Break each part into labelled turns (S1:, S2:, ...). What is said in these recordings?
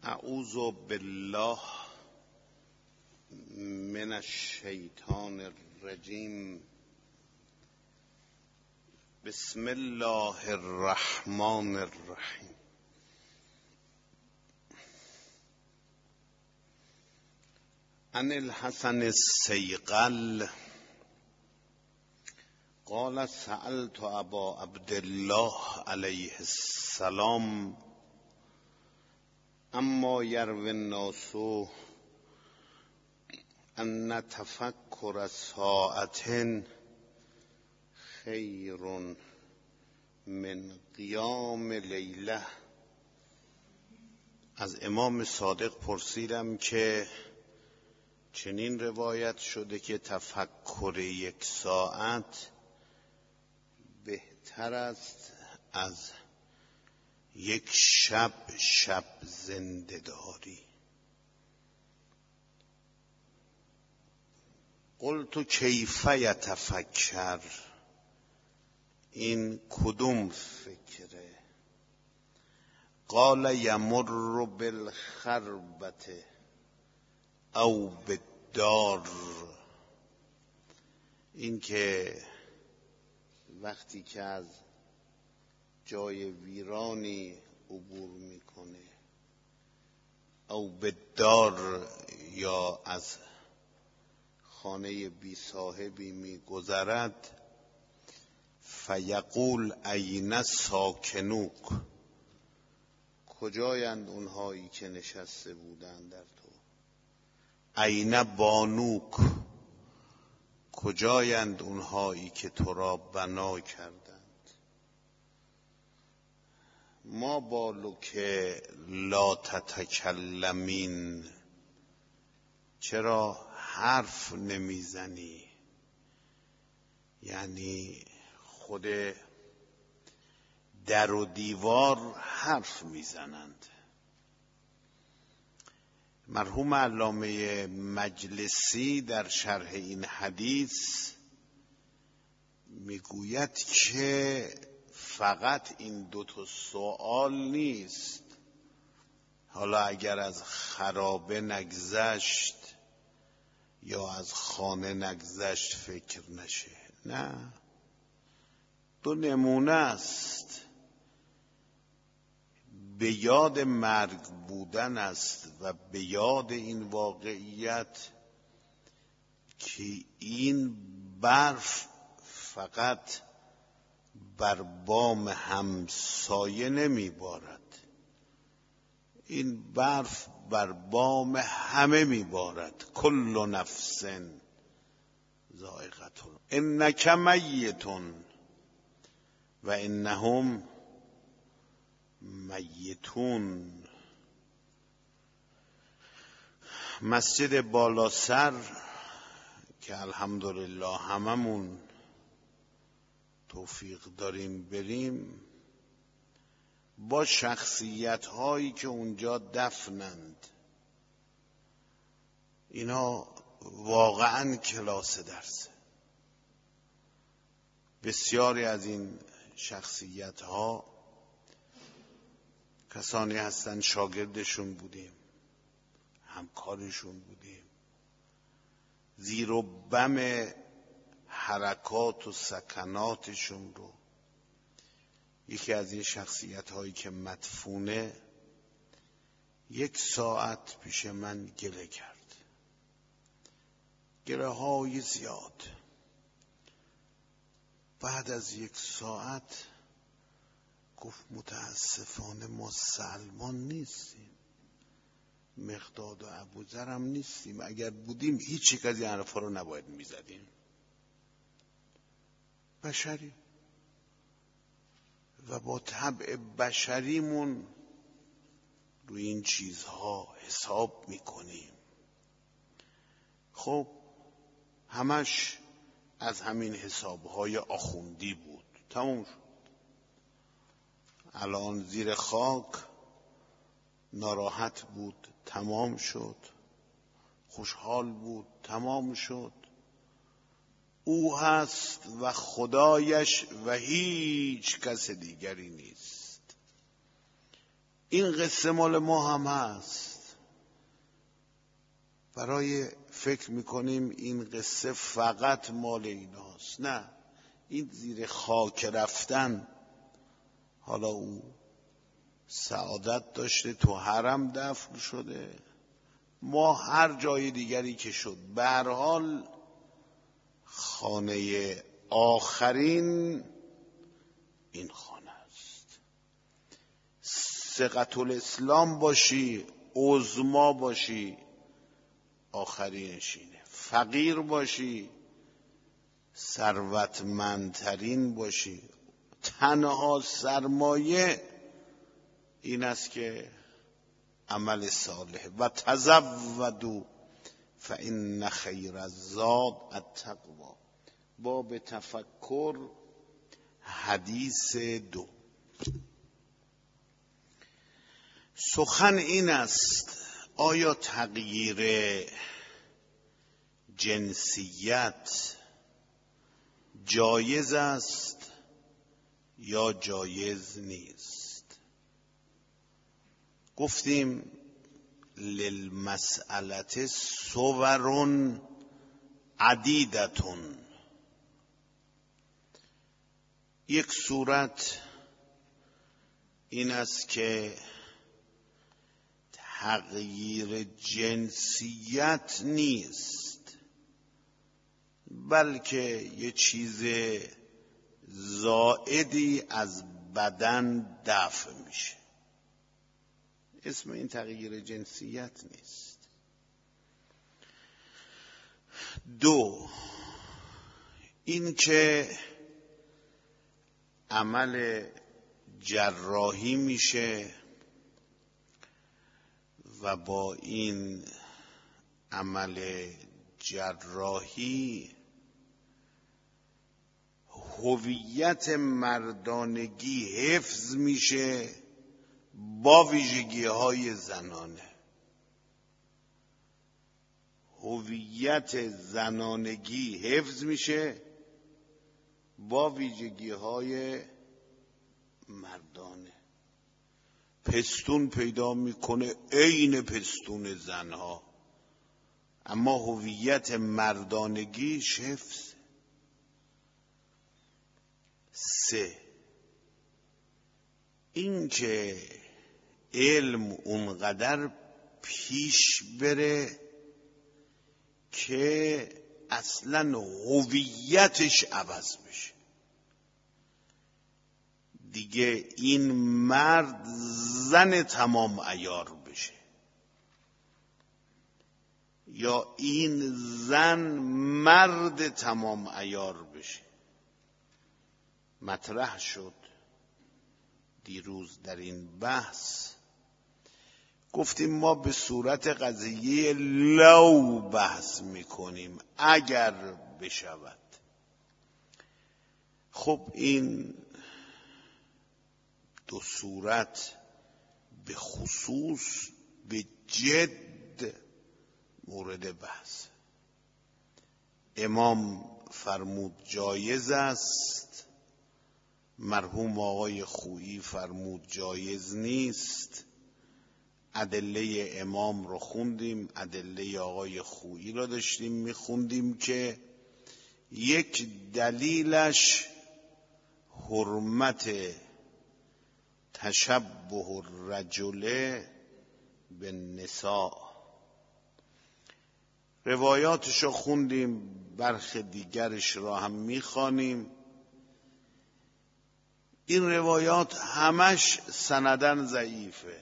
S1: اعوذ بالله من الشیطان الرجیم. بسم الله الرحمن الرحیم. عن الحسن الصیقل قال سألت ابا عبدالله علیه السلام اما یروی الناس ان تفکر ساعت خیر من قیام لیله. از امام صادق پرسیدم که چنین روایت شده که تفکر یک ساعت بهتر است از یک شب زنده‌داری. قلت کیف یتفکر، این کدوم فکره؟ قال یمر بالخربة او بالدار، این که وقتی که از جای ویرانی عبور میکنه او بالدار یا از خانه بی صاحبی میگذرد، فیقول این ساکنوک، کجایند اونهایی که نشسته بودند در تو؟ این بانوک، کجایند اونهایی که تو را بنا کردند؟ ما بالک لا تتکلمین، چرا حرف نمیزنی؟ یعنی خود در و دیوار حرف میزنند. مرحوم علامه مجلسی در شرح این حدیث میگوید که فقط این دوتا سوال نیست، حالا اگر از خرابه نگذشت یا از خانه نگذشت فکر نشه، نه، دو نمونه است. به یاد مرگ بودن است و به یاد این واقعیت که این برف فقط بر بام همسایه نمی بارد، این برف بر بام همه می بارد. کل نفس ذائقة انک میت و انهم میتون. مسجد بالاسر که الحمدلله هممون توفیق داریم بریم، با شخصیت هایی که اونجا دفنند، اینا واقعا کلاس درسه. بسیاری از این شخصیت ها کسانی هستند شاگردشون بودیم، همکارشون بودیم، زیر و بم حرکات و سکناتشون رو. یکی از این شخصیت هایی که مدفونه 1 ساعت پیش من گله کرد، گله های زیاد. بعد از 1 ساعت گفت متاسفانه ما سلمان نیستیم، مقداد و ابوذر هم نیستیم، اگر بودیم هیچ یک از این حرفا رو نباید میزدیم. بشری و با طبع بشریمون روی این چیزها حساب میکنیم. خب همش از همین حسابهای آخوندی بود، تموم شد. الان زیر خاک ناراحت بود، تمام شد. خوشحال بود، تمام شد. او هست و خدایش و هیچ کس دیگری نیست. این قصه مال ما هم هست. برای فکر میکنیم این قصه فقط مال ایناست. نه، این زیر خاک رفتن، حالا او سعادت داشته تو حرم دفن شده، ما هر جای دیگری که شد، به هر حال خانه آخرین این خانه است. ثقة الاسلام باشی، عظما باشی، آخرینش اینه. فقیر باشی، ثروتمندترین باشی، تنها سرمایه این است که عمل صالح. و تزودوا فإن خیر الزاد التقوی. باب تفکر، حدیث 2. سخن این است آیا تغییر جنسیت جایز است یا جایز نیست؟ گفتیم للمسئله صور عدیدتون. یک صورت این است که تغییر جنسیت نیست، بلکه یه چیز زائدی از بدن دفع میشه. اسم این تغییر جنسیت نیست. 2، این که عمل جراحی میشه و با این عمل جراحی هویت مردانگی حفظ میشه با ویژگی‌های زنانه. هویت زنانگی حفظ میشه با ویژگی‌های مردانه. پستون پیدا میکنه عین پستون زنها، اما هویت مردانگیش حفظ. 3، این که علم اونقدر پیش بره که اصلا هویتش عوض بشه. دیگه این مرد زن تمام عیار بشه یا این زن مرد تمام عیار بشه. مطرح شد دیروز در این بحث، گفتیم ما به صورت قضیه لو بحث میکنیم، اگر بشود. خب این 2 صورت به خصوص به جد مورد بحث. امام فرمود جایز است، مرحوم آقای خویی فرمود جایز نیست. ادله امام رو خوندیم، ادله آقای خویی رو داشتیم میخوندیم که یک دلیلش حرمت تشبه الرجل بالنساء. روایاتش رو خوندیم، برخ دیگرش را هم میخوانیم. این روایات همش سندن ضعیفه،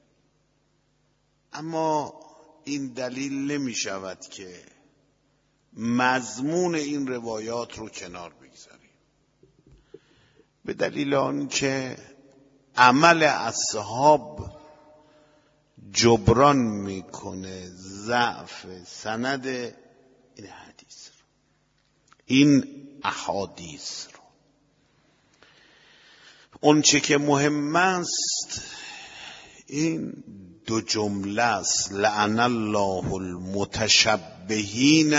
S1: اما این دلیل نمی شود که مضمون این روایات رو کنار بگذاریم، به دلیل آن که عمل اصحاب جبران میکنه ضعف سند این حدیث رو، این احادیث رو. اون چه که مهم است این 2 جمله است: لعن الله المتشبهین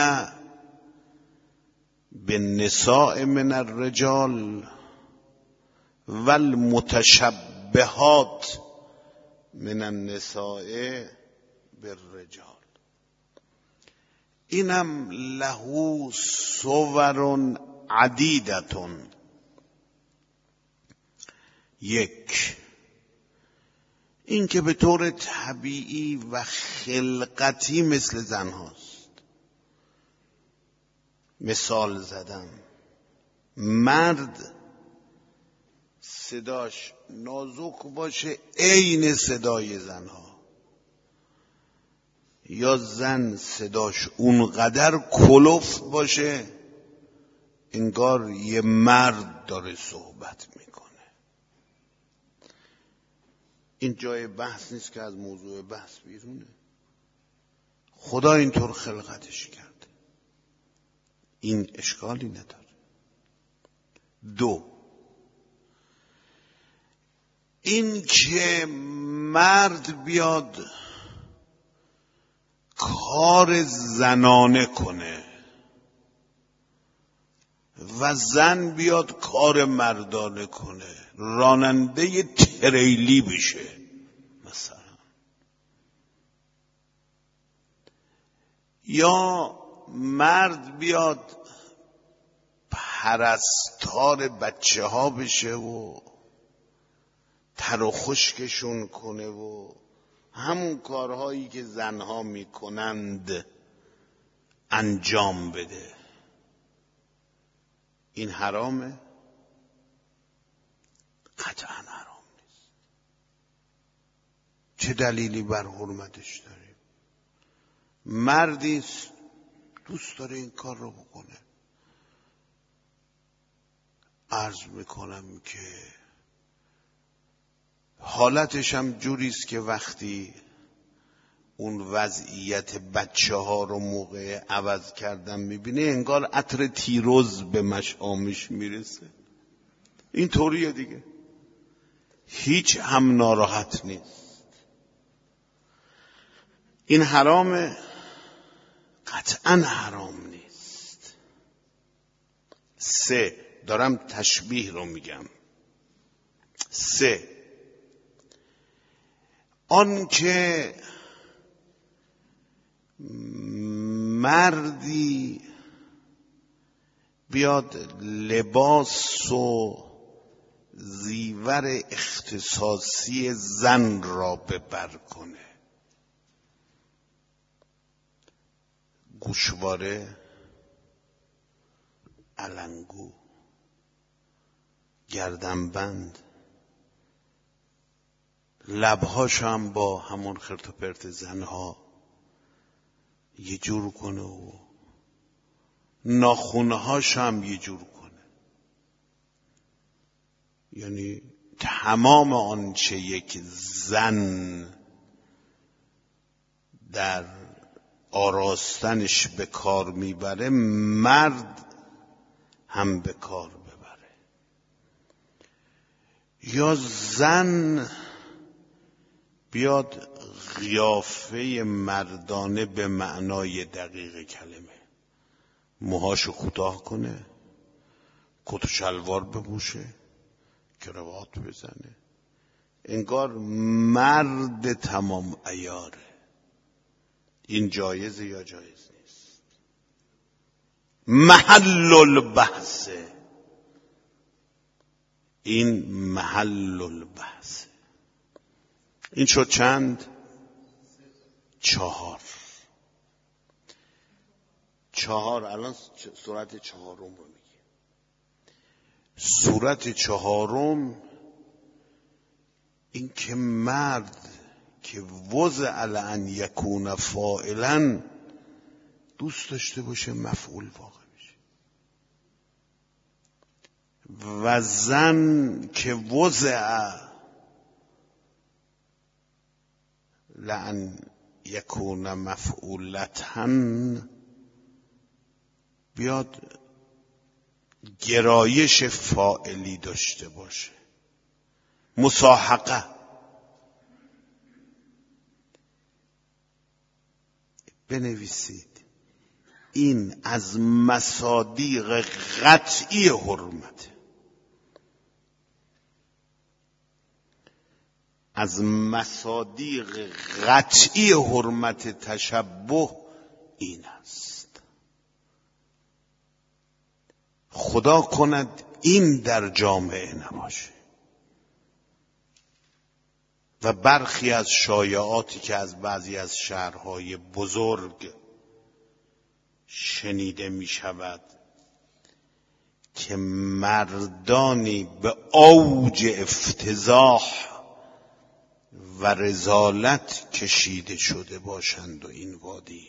S1: بالنساء من الرجال والمتشبهات من النساء بالرجال. اینم له صور عدیدتون. یک، این که به طور طبیعی و خلقتی مثل زن هاست. مثال زدم، مرد صداش نازک باشه عین صدای زنها، یا زن صداش اونقدر کلفت باشه انگار یه مرد داره صحبت میکنه. این جای بحث نیست که از موضوع بحث بیرونه. خدا اینطور خلقتش کرده، این اشکالی نداره. دو، این که مرد بیاد کار زنانه کنه و زن بیاد کار مردانه کنه، راننده تریلی بشه مثلا، یا مرد بیاد پرستار بچه ها بشه و تر و خشکشون کنه و همون کارهایی که زنها میکنند انجام بده. این حرامه؟ قطعا حرام نیست. چه دلیلی بر حرمتش داریم؟ مردی دوست داره این کار رو بکنه. عرض میکنم که حالتش هم جوریست که وقتی اون وضعیت بچه ها رو موقع عوض کردن میبینه انگار عطر تیروز به مشامش میرسه. این طوریه دیگه، هیچ هم ناراحت نیست. این حرامه؟ قطعا حرام نیست. سه، دارم تشبیه رو میگم. سه، آن که مردی بیاد لباس و زیور اختصاصی زن را ببر کنه، گوشواره، علنگو، گردنبند، لبهاش هم با همون خرت و پرت زنها یه جور کنه و ناخونهاش هم یه جور کنه. یعنی تمام آنچه یک زن در آراستنش به کار میبره مرد هم به کار ببره. یا زن بیاد قیافه مردانه به معنای دقیق کلمه، موهاشو کوتاه کنه، کت و شلوار بپوشه، کراوات بزنه، انگار مرد تمام عیاره. این جایزه یا جایز نیست؟ محل البحثه. این محل البحثه. این شد چند؟ 4. الان صورت 4 رو میگه. صورت 4 این که مرد که وضع لأن یکون فاعلا دوست داشته باشه مفعول واقع بشه، و زن که وضع لأن یکون مفعولتن بیاد گرایش فاعلی داشته باشه، مساحقه. بنویسید این از مصادیق قطعی حرمته. از مصادیق قطعی حرمت تشبه این است. خدا کند این در جامعه نباشه و برخی از شایعاتی که از بعضی از شهرهای بزرگ شنیده می شود که مردانی به اوج افتضاح و رذالت کشیده شده باشند و این وادی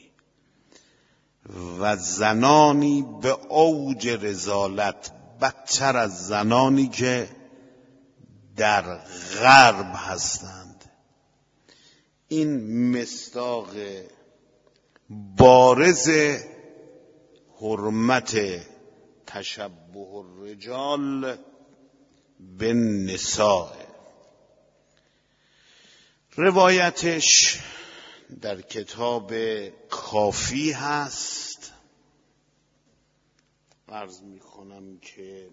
S1: و زنانی به اوج رذالت، بدتر از زنانی که در غرب هستند. این مصداق بارز حرمت تشبه الرجال به نساء. روایتش در کتاب کافی هست. عرض می کنم که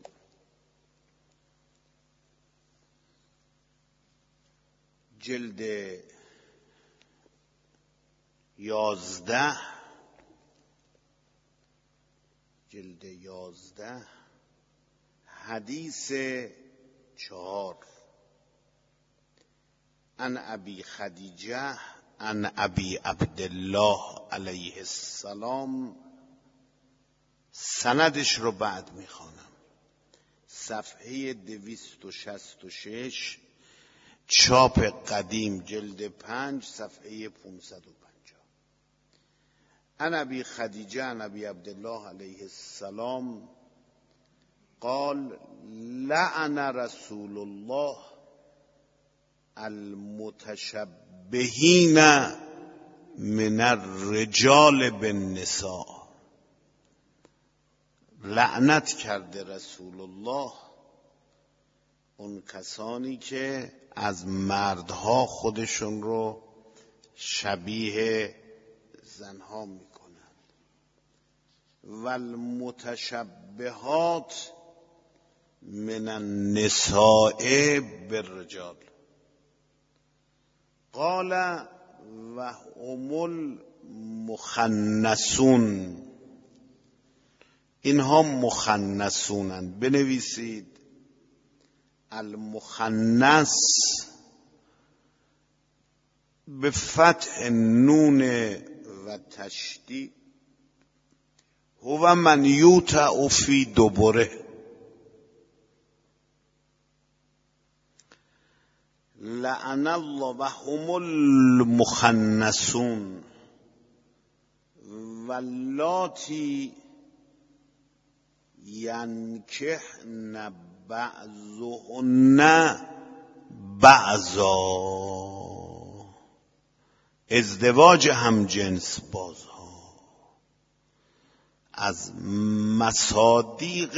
S1: جلد 11 حدیث 4 عن ابی خدیجه عن ابی عبدالله علیه السلام. سندش رو بعد میخوانم. صفحه 266 چاپ قدیم جلد 5 صفحه 550. عن ابی خدیجه عن ابی عبدالله علیه السلام قال لعن رسول الله المتشبهین من الرجال بالنساء. لعنت کرده رسول الله اون کسانی که از مردها خودشون رو شبیه زنها میکنند. و المتشبهات من النساء بالرجال. قال و هم المخنثون. اینها مخنثونند. بنویسید المخنث به فتح نون و تشدید هو من یوتع فی دبره. لعن الله و هم المخنثون واللاتی ینکحن بعضهن بعضا. ازدواج همجنس بازها از مصادیق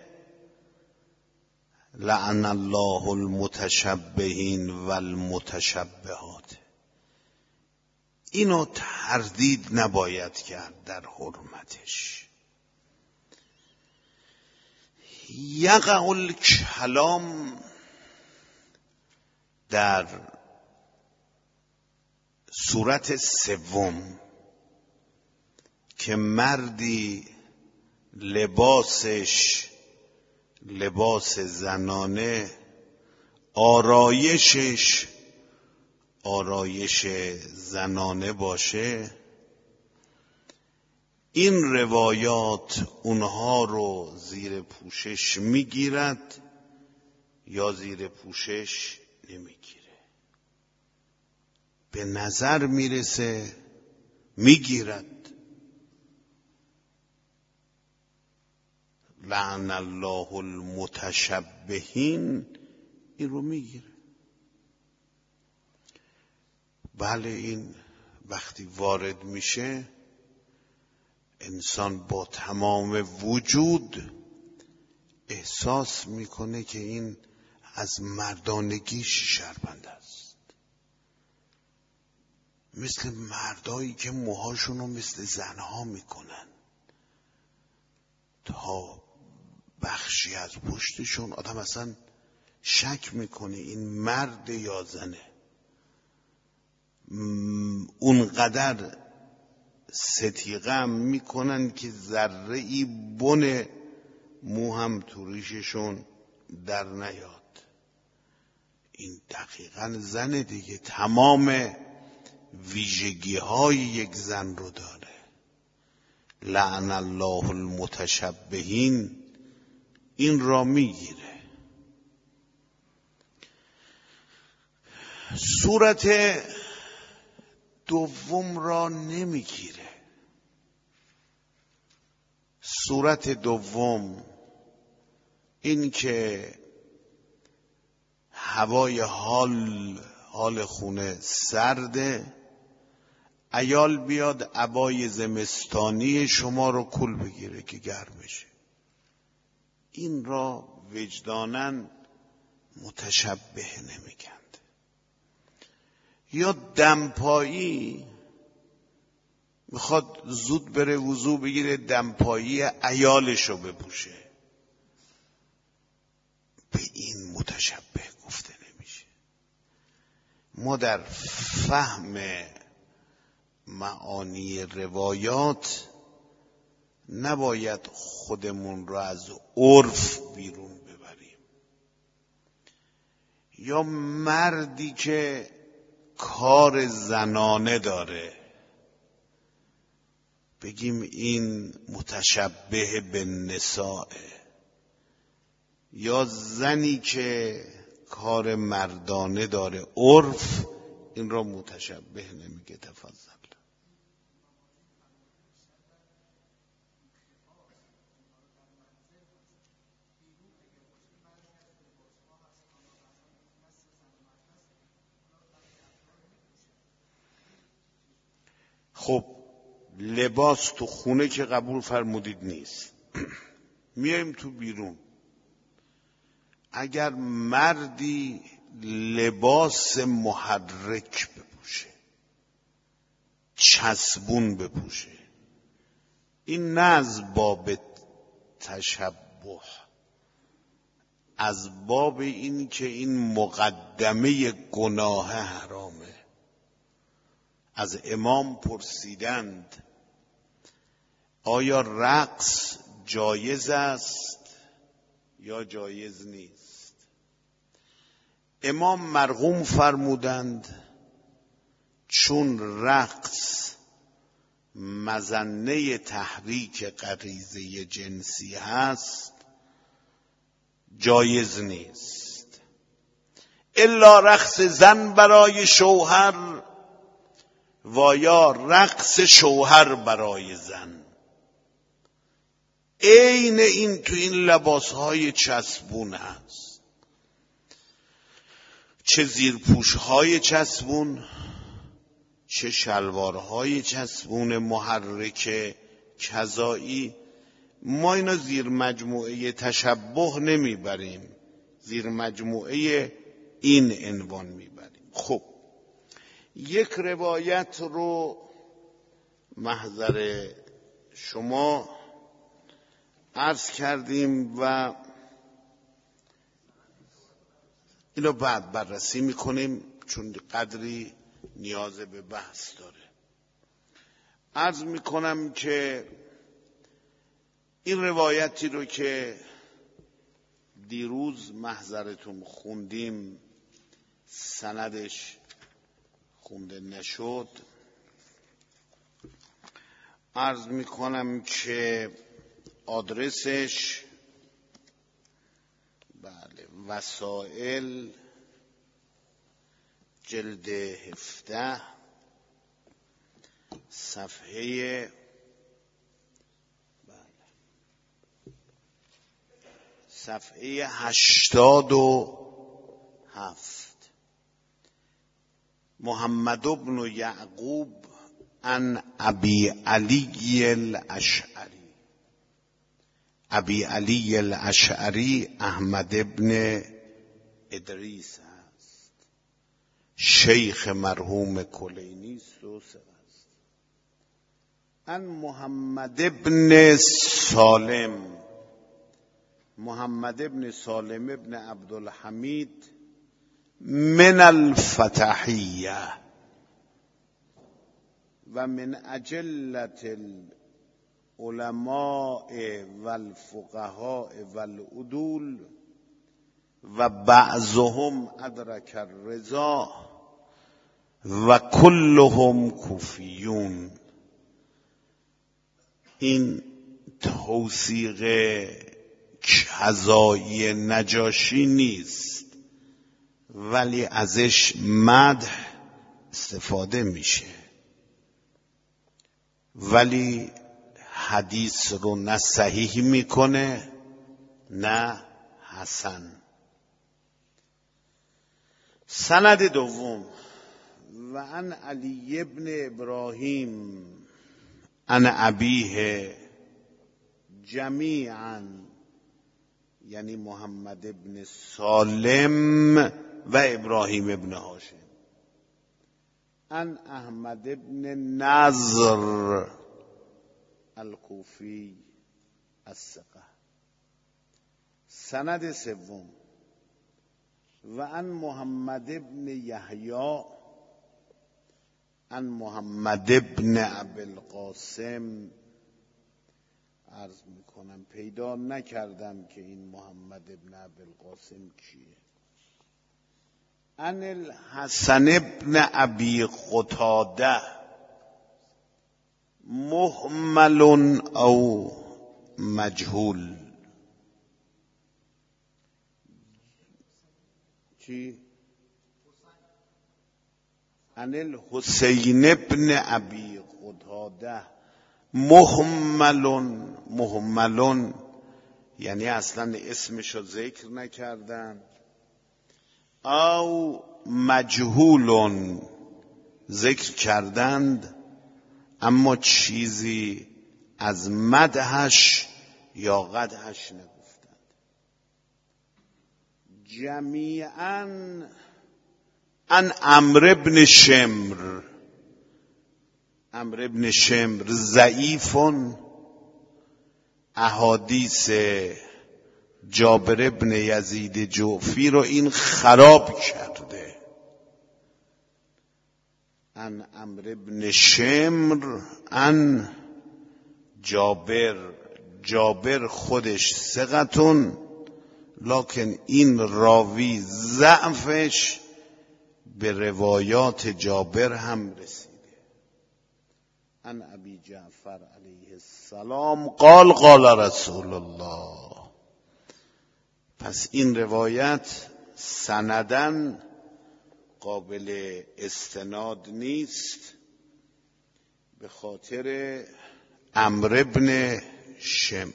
S1: لعن الله المتشبهین و المتشبهات. اینو تردید نباید کرد در حرمتش. یقع الکلام در صورت سوم که مردی لباسش لباس زنانه، آرایشش آرایش زنانه باشه، این روایات اونها رو زیر پوشش میگیرد یا زیر پوشش نمیگیره. به نظر میرسه میگیرد. لعن الله المتشبهین این رو میگیره. بله، این وقتی وارد میشه انسان با تمام وجود احساس میکنه که این از مردانگیش شرمنده است. مثل مردایی که موهاشونو مثل زنها میکنن تا بخشی از پشتشون آدم اصلا شک میکنه این مرد یا زنه. اونقدر ستیغه هم میکنن که ذره‌ای بن مو هم تو ریششون در نیاد. این دقیقاً زن دیگه، تمام ویژگی های یک زن رو داره. لعن الله المتشبهین این را میگیره. صورت دوم را نمیگیره. صورت دوم این که هوای حال خونه سرده، عیال بیاد عبای زمستانی شما رو کول بگیره که گرم بشه. این را وجداناً متشبه نمیگند. یا دمپایی میخواد زود بره وضو بگیره، دمپایی عیالش رو بپوشه. به این متشبه گفته نمیشه. ما در فهم معانی روایات نباید خودمون را از عرف بیرون ببریم. یا مردی که کار زنانه داره بگیم این متشبه به نسائه، یا زنی که کار مردانه داره عرف این را متشبه نمیگه. تفضل. خب لباس تو خونه که قبول فرمودید نیست، میایم تو بیرون. اگر مردی لباس محرک بپوشه، چسبون بپوشه، این نه از باب تشبه، از باب این که این مقدمه گناه حرامه. از امام پرسیدند آیا رقص جایز است یا جایز نیست؟ امام مرغوم فرمودند چون رقص مظنه تحریک غریزه جنسی هست جایز نیست، الا رقص زن برای شوهر و یا رقص شوهر برای زن. عین این تو این لباسهای چسبون هست، چه زیرپوشهای چسبون، چه شلوارهای چسبون محرک کذایی. ما اینا زیر مجموعه تشبه نمیبریم، زیر مجموعه این عنوان میبریم. خب یک روایت رو محضر شما عرض کردیم و اینو بعد بررسی میکنیم چون قدری نیاز به بحث داره. عرض میکنم که این روایتی رو که دیروز محضرتون خوندیم سندش خونده نشد، عرض میکنم که آدرسش بله وسائل جلد 17 صفحه صفحه 87. محمد بن یعقوب عن ابی علی الاشعری. ابی علی الاشعری احمد بن ادریس است، شیخ مرحوم کلینی است و ثقه است. عن محمد بن سالم، محمد بن سالم بن عبدالحمید من الفتحیه، و من اجلت العلماء والفقهاء والعدول و بعضهم ادرک الرضا و کلهم کوفیون. این توثیق کذایی نجاشی نیست، ولی ازش مدح استفاده میشه، ولی حدیث رو نه صحیح میکنه نه حسن. سند دوم و عن علی ابن ابراهیم عن ابیه جمیعا، یعنی محمد ابن سالم و ابراهیم ابن هاشم، عن احمد ابن نضر الکوفی الثقه. سند سوم و عن محمد ابن یحیی عن محمد ابن ابی القاسم. عرض میکنم پیدا نکردم که این محمد ابن ابی القاسم کیه. عن الحسن ابن ابی قتاده مهمل او مجهول. چی؟ عن الحسین ابن ابی قتاده مهمل، یعنی اصلا اسمشو ذکر نکردن، او مجهول ذکر کردند اما چیزی از مدحش یا قدحش نگفتند. جمیعاً عن عمرو بن شمر. عمرو بن شمر ضعیف، احادیث جابر بن یزید جعفی رو این خراب کرده. عن عمرو بن شمر عن جابر خودش ثقتون، لکن این راوی ضعفش به روایات جابر هم رسیده. عن ابی جعفر علیه السلام قال قال رسول الله. پس این روایت سندن قابل استناد نیست به خاطر عمرو بن شمر.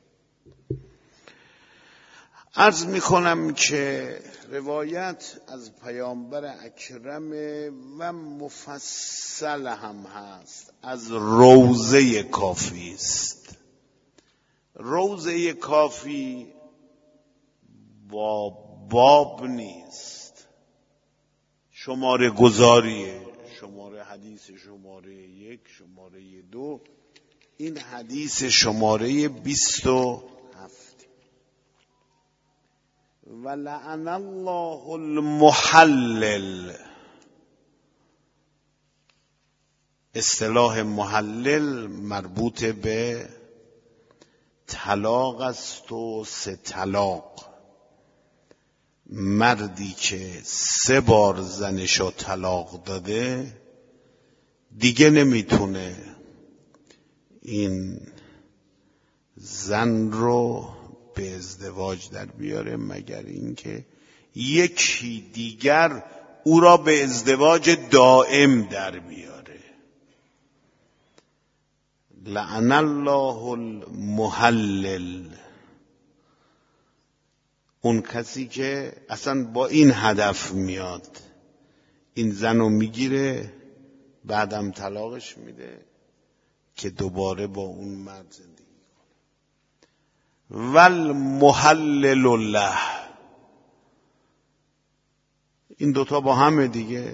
S1: عرض میکنم که روایت از پیامبر اکرم و مفصل هم هست، از روضه کافی است. روضه کافی با باب نیست، شماره گذاریه، شماره حدیث شماره 1 شماره 2، این حدیث شماره 27. و لعن الله المحلل. اصطلاح محلل مربوط به طلاق است و 3 طلاق. مردی که 3 بار زنشو طلاق داده دیگه نمیتونه این زن رو به ازدواج در بیاره مگر اینکه یکی دیگر او را به ازدواج دائم در بیاره. لعن الله المحلل، اون کسی که اصلا با این هدف میاد این زن رو میگیره بعدم طلاقش میده که دوباره با اون مرد زندگی کنه. والمحلل له، این دوتا با همه دیگه.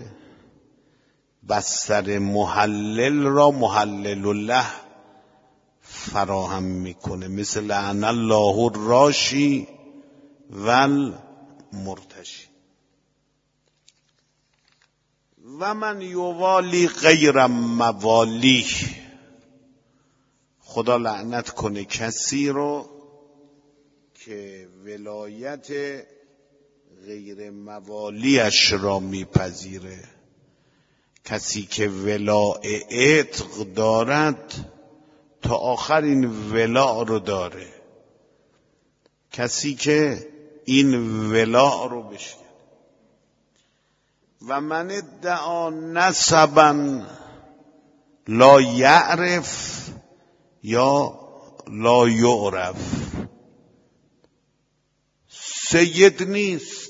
S1: بستر محلل را محلل له فراهم میکنه، مثل لعن الله الراشی والمرتشی. و من یوالی غیر موالی، خدا لعنت کنه کسی رو که ولایت غیر موالیش را میپذیره. کسی که ولاء عتق دارد تا آخر این ولاء رو داره. کسی که این ولاء رو بشکنه. و من ادعا نسبا لا یعرف یا لا یعرف، سید نیست،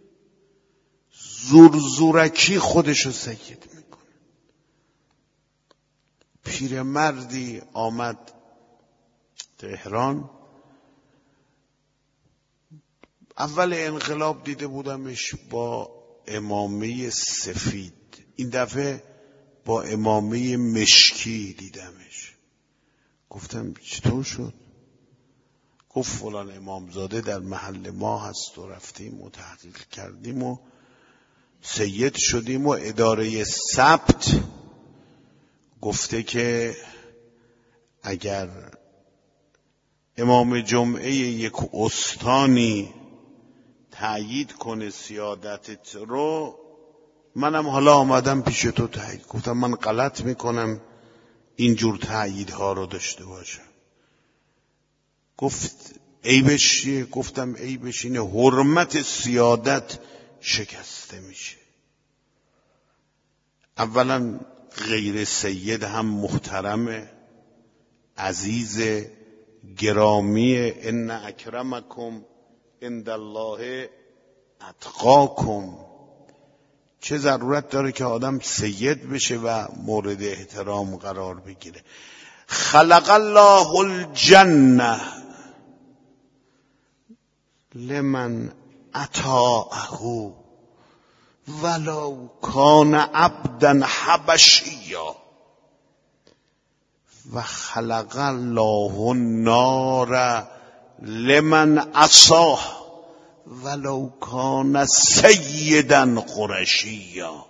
S1: زورکی خودشو سید میکنه. پیرمردی آمد تهران، اول انقلاب دیده بودمش با عمامه سفید، این دفعه با عمامه مشکی دیدمش. گفتم چطور شد؟ گفت فلان امامزاده در محل ما هست و رفتیم و تحقیق کردیم و سید شدیم و اداره ثبت گفته که اگر امام جمعه یک استانی تأیید کنه سیادتت رو، منم حالا آمدم پیش تو تأیید. گفتم من غلط میکنم اینجور تأییدها رو داشته باشم. گفت عیبش چیه؟ گفتم عیبش اینه حرمت سیادت شکسته میشه. اولا غیر سید هم محترمه، عزیز، گرامی. ان اکرمکم عند الله اتقاکم. چه ضرورت داره که آدم سید بشه و مورد احترام قرار بگیره؟ خلق الله الجنه لمن اطاعه ولو کان عبدا حبشیا و خلق الله النار لمن عصاه ولو کان سیدا قرشیا.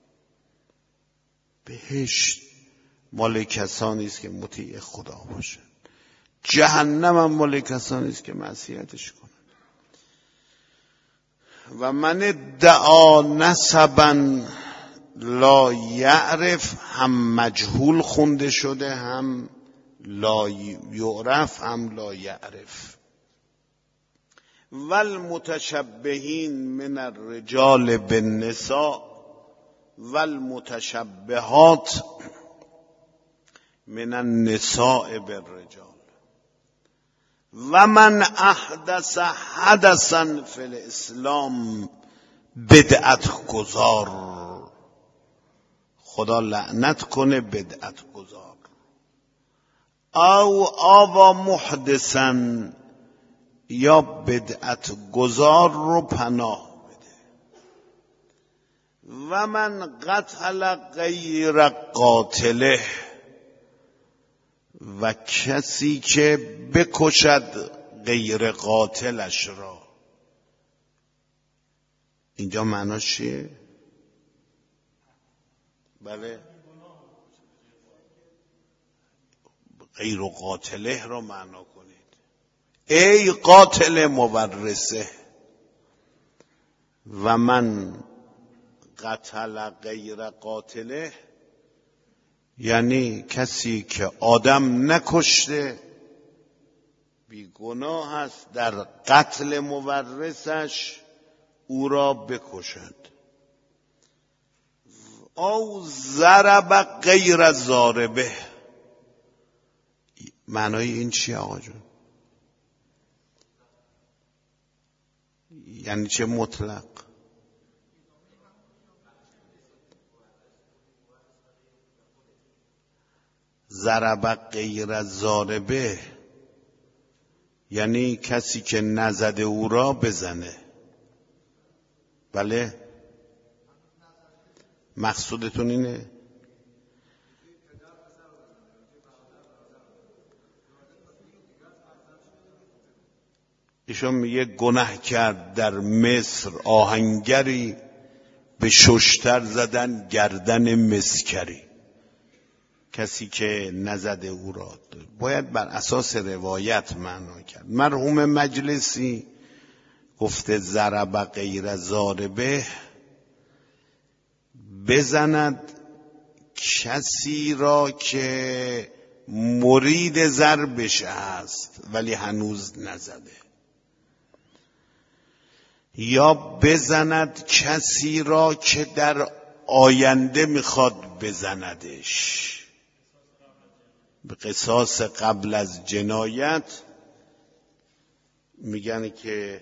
S1: بهشت مال کسانی است که مطیع خدا باشند، جهنم هم مال کسانی است که معصیتش کنند. و من ادعا نسبا لا یعرف، هم مجهول خونده شده، هم لا یعرف، هم لا یعرف. والمتشبهین من الرجال بالنساء والمتشبهات من النساء بالرجال و من احدث حدثا فی الاسلام بدعت گذار. خدا لعنت کنه بدعت گذار. او آوا محدثا، یا بدعت گذار رو پناه بده. و من قتل غیر قاتله، و کسی که بکشد غیر قاتلش را. اینجا معناش چیه؟ بله، غیر قاتله را معنا کنید. ای قاتل مورثه. و من قتل غیر قاتله یعنی کسی که آدم نکشته، بیگناه است، در قتل مورثش او را بکشد. او ضرب غیر ضاربه. معنای این چیه آقا جون؟ یعنی چه مطلق؟ ضرب غیر ضاربه یعنی کسی که نزده او را بزنه. بله، مقصودتون اینه؟ ایشون میگه گناه کرد در مصر آهنگری به ششتر زدن گردن مسکری. کسی که نزده او را باید بر اساس روایت معنا کرد. مرحوم مجلسی گفته ضرب غیر ضاربه، بزند کسی را که مرید ضربش هست ولی هنوز نزده، یا بزند کسی را که در آینده میخواد بزندش. به قصاص قبل از جنایت میگن که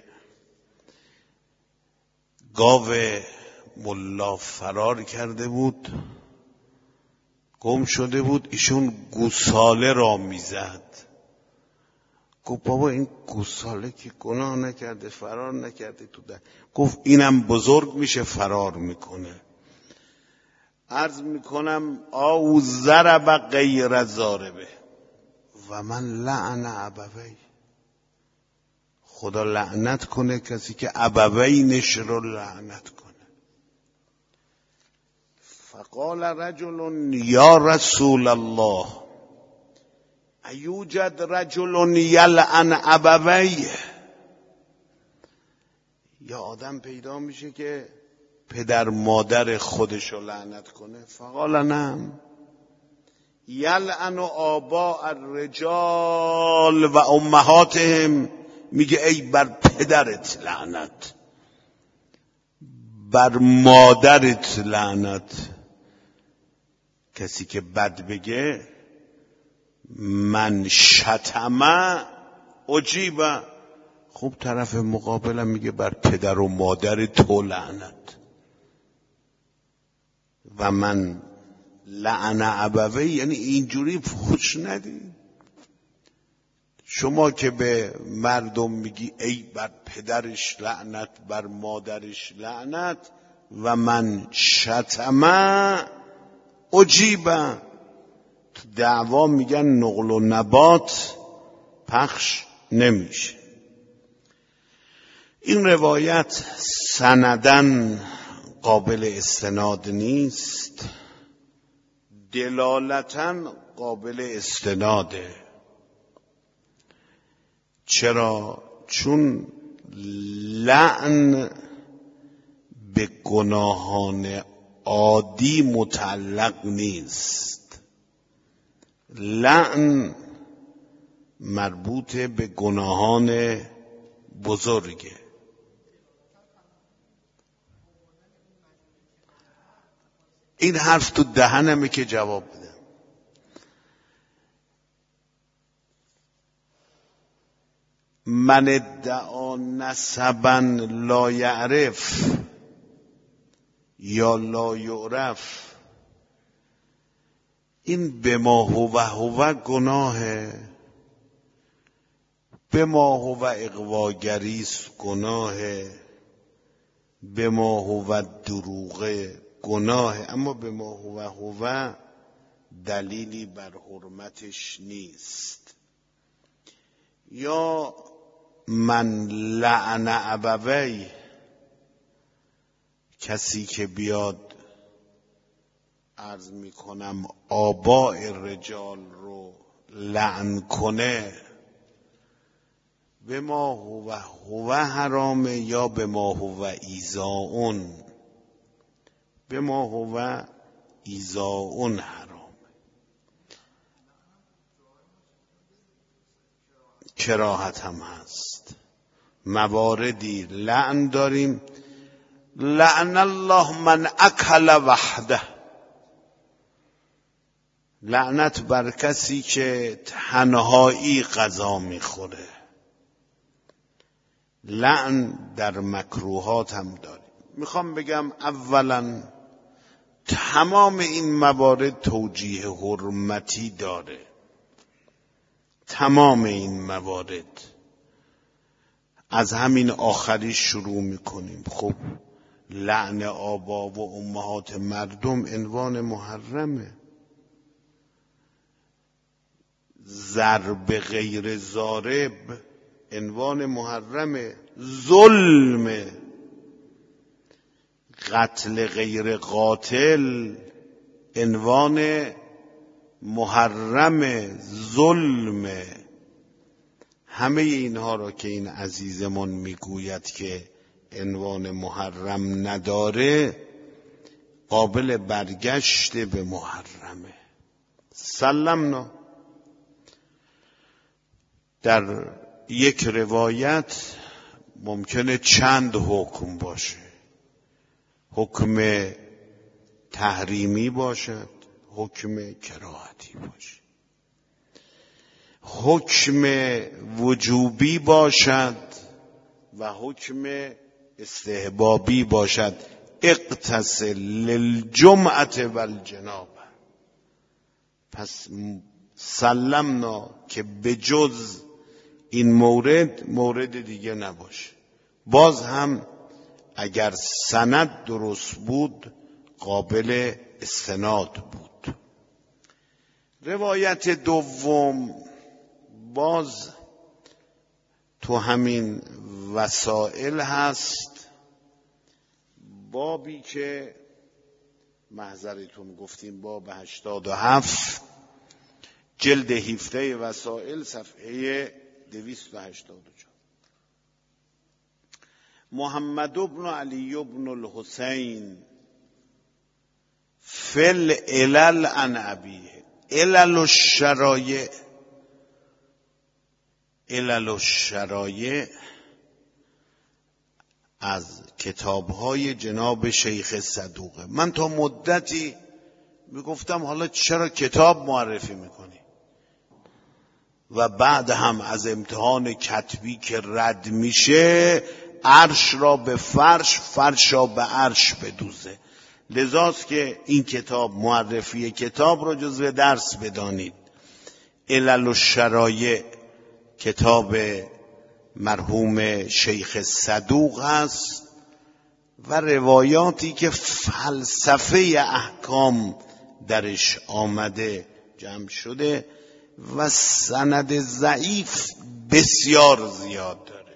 S1: گاو ملا فرار کرده بود، گم شده بود، ایشون گوساله را میزد. گفت بابا این گوساله که گناه نکرده، فرار نکرده تو ده. گفت اینم بزرگ میشه فرار میکنه. عرض میکنم او ضرب غیر ضاربه و من لعن ابوی، خدا لعنت کنه کسی که ابوینش رو لعنت کنه. فقال رجل یا رسول الله ایوجد رجل یلعن ابویه، یا آدم پیدا میشه که پدر مادر خودشو لعنت کنه؟ فقال نعم یلعن آباء الرجال و امهاتهم، میگه ای بر پدرت لعنت، بر مادرت لعنت. کسی که بد بگه من شتم اجیب، خوب طرف مقابلم میگه بر پدر و مادر تو لعنت. و من لعن ابوی یعنی اینجوری فحش ندی. شما که به مردم میگی ای بر پدرش لعنت، بر مادرش لعنت، و من شتم اجیب، تو دعوا میگن نقل و نبات پخش نمیشه. این روایت سندن قابل استناد نیست، دلالتاً قابل استناده. چرا؟ چون لعن به گناهان عادی متعلق نیست، لعن مربوط به گناهان بزرگه. این حرف تو دهنمه که جواب بدم. من ادعا نسبا لا یعرف یا لا یعرف، این به ما هو گناهه، به ما هو اغواگریست گناهه، به ما هو دروغه گناهه، اما به ما هو دلیلی بر حرمتش نیست. یا من لعن ابوی، کسی که بیاد عرض میکنم آباء الرجال رو لعن کنه، به ما هو حرامه یا به ما هو ایذاء، به ما هو ایذاء حرام. کراهت هم هست. مواردی لعن داریم، لعن الله من اکل وحده، لعنت بر کسی که تنهایی غذا میخوره. لعن در مکروهات هم داریم. میخوام بگم اولا تمام این موارد توجیه حرمتی داره، تمام این موارد. از همین آخری شروع میکنیم. خب لعن آبا و امهات مردم عنوان محرمه، ضرب غیر ضارب عنوان محرمه، ظلمه. قتل غیر قاتل عنوان محرم، ظلم. همه اینها را که این عزیزمون میگوید که عنوان محرم نداره، قابل برگشت به محرمه. سلمنا. در یک روایت ممکنه چند حکم باشه، حکم تحریمی باشد، حکم کراهتی باشد، حکم وجوبی باشد و حکم استحبابی باشد. اغتسل للجمعة والجنابه. پس سلمنا که به جز این مورد دیگه نباشه. باز هم اگر سند درست بود قابل استناد بود. روایت دوم باز تو همین وسائل هست، بابی که محضرتون گفتیم باب 87 جلد 17 وسائل صفحه 284. محمد بن علی بن الحسین فل علل عن ابیه. علل الشرایع از کتاب‌های جناب شیخ صدوقه. من تا مدتی میگفتم حالا چرا کتاب معرفی میکنی؟ و بعد هم از امتحان کتبی که رد میشه، عرش را به فرش، فرش را به عرش بدوزه. لذاست که این کتاب، معرفی کتاب را جزو درس بدانید. علل الشرایع کتاب مرحوم شیخ صدوق است و روایاتی که فلسفه احکام درش آمده جمع شده و سند ضعیف بسیار زیاد داره.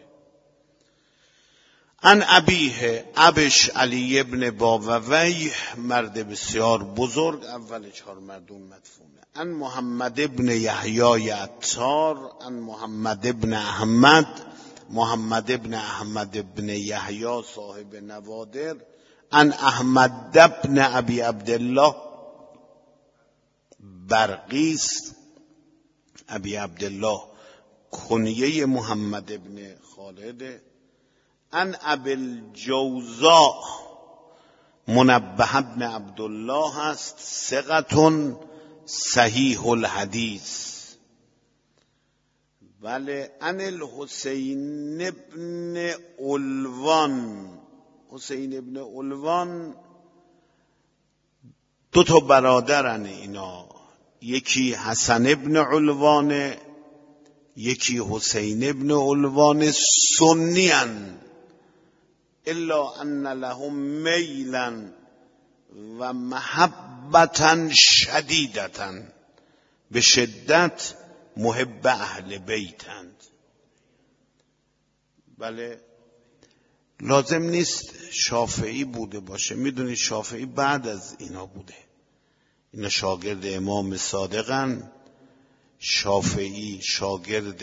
S1: ان ابیه، ابش علی ابن باووی، مرد بسیار بزرگ، اول 4 مردون مدفونه. ان محمد ابن یحیی عطار، ان محمد ابن احمد، محمد ابن احمد ابن یحیی صاحب نوادر، ان احمد ابن ابی عبدالله برقیس. ابی عبدالله کنیه محمد ابن خالد. ان ابی الجوزاء منبه ابن عبدالله است، ثقة صحیح الحدیث. بله. ان الحسین ابن علوان، حسین ابن علوان 2 برادرن اینا، یکی حسن ابن علوان، یکی حسین ابن علوان. سنی ان الا ان لهم میلا و محبتا شدیدتا، به شدت محب اهل بیتند. بله. لازم نیست شافعی بوده باشه، میدونید شافعی بعد از اینا بوده. اینا شاگرد امام صادقن. شافعی شاگرد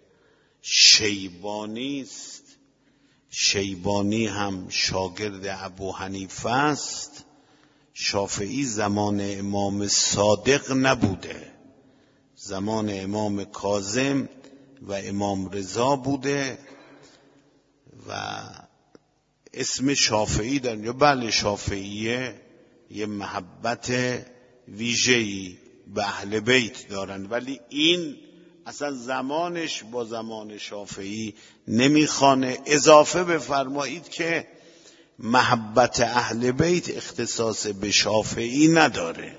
S1: شیبانی است، شیبانی هم شاگرد ابو حنیفه است. شافعی زمان امام صادق نبوده، زمان امام کاظم و امام رضا بوده و اسم شافعی دارن. یا بله، شافعیه یه محبت ویژه‌ای به اهل بیت دارن، ولی این اصلا زمانش با زمان شافعی نمیخوانه. اضافه بفرمایید که محبت اهل بیت اختصاص به شافعی نداره.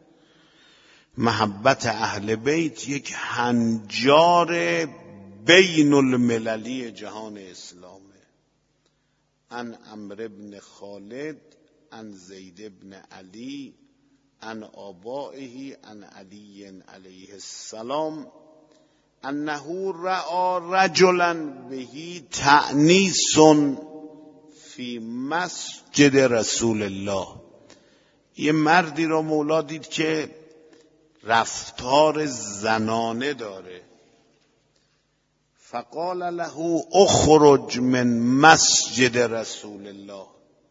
S1: محبت اهل بیت یک هنجار بین المللی جهان اسلامه. ان عمرو بن خالد، ان زید بن علی، ان آبائه، ان علی علیه السلام، انه رأى رجلا بهی تأنیس فی مسجد رسول الله. یه مردی رو مولا دید که رفتار زنانه داره. فقال له اخرج من مسجد رسول الله،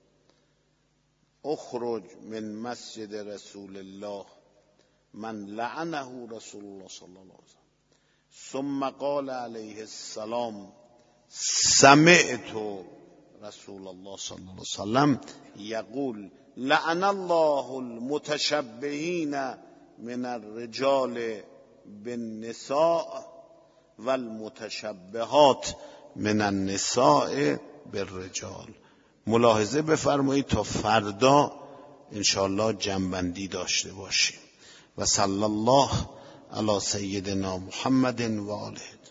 S1: اخرج من مسجد رسول الله من لعنه رسول الله صلی الله علیه وسلم. ثم قال علیه السلام سمعت رسول الله صلی الله علیه وسلم یقول لعن الله المتشبهین من الرجال بالنساء والمتشبهات من النساء بالرجال. ملاحظه بفرمایید تا فردا انشاءالله جنبندی داشته باشیم. و صلی الله علی سیدنا محمد و آله.